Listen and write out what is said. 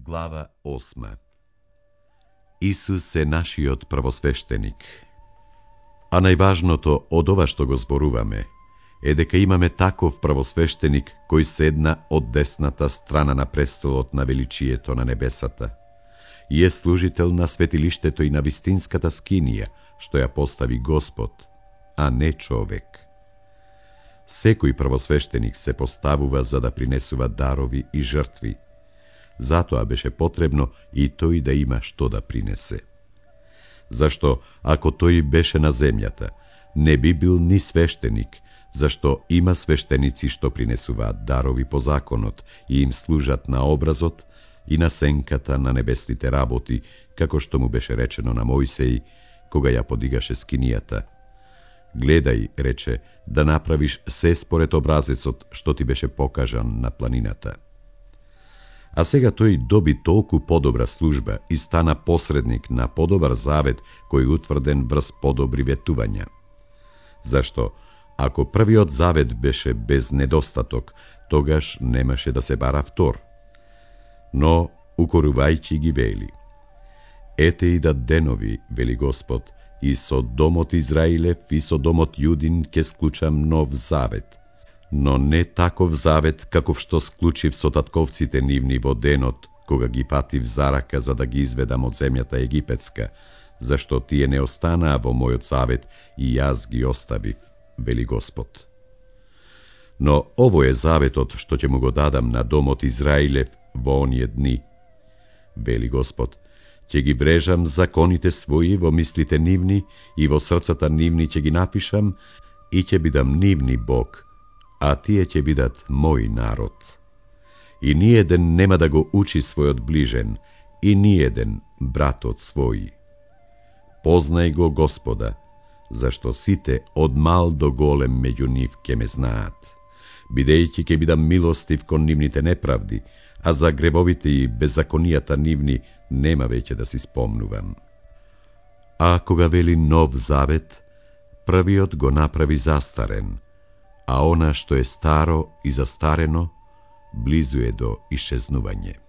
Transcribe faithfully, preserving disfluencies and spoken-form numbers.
Глава осма. Исус е нашиот првосвештеник. А најважното од ова што го зборуваме е дека имаме таков првосвештеник кој седна од десната страна на престолот на величието на небесата и е служител на светилиштето и на вистинската скинија што ја постави Господ, а не човек. Секој првосвештеник се поставува за да принесува дарови и жртви. Затоа беше потребно и тој да има што да принесе. Зашто, ако тој беше на земјата, не би бил ни свештеник, зашто има свештеници што принесуваат дарови по законот и им служат на образот и на сенката на небесните работи, како што му беше речено на Мојсеј, кога ја подигаше скинијата. Гледај, рече, да направиш се според образецот што ти беше покажан на планината. А сега тој доби толку подобра служба и стана посредник на подобар завет кој утврден врз подобри ветувања. Зашто, ако првиот завет беше без недостаток, тогаш немаше да се бара втор. Но, укорувајќи ги вели: Ете и да денови, вели Господ, и со домот Израилев и со домот Јудин ке склучам нов завет, но не таков завет каков што склучив со татковците нивни во денот, кога ги фатив за рака за да ги изведам од земјата египетска, зашто тие не останаа во мојот завет и јас ги оставив, вели Господ. Но ово е заветот што ќе му го дадам на домот Израилев во оние дни, вели Господ. Ќе ги врежам законите своји во мислите нивни и во срцата нивни ќе ги напишам и ќе бидам нивни Бог, а тие ќе бидат мој народ. И ниеден нема да го учи својот ближен, и ниеден братот свој. Познај го Господа, зашто сите од мал до голем меѓу нив ќе ме знаат, бидејќи ќе бидам милостив кон нивните неправди, а за гревовите и беззаконијата нивни нема веќе да си спомнувам. А кога вели нов завет, првиот го направи застарен, а она што е старо и застарено, близу е до исчезнување.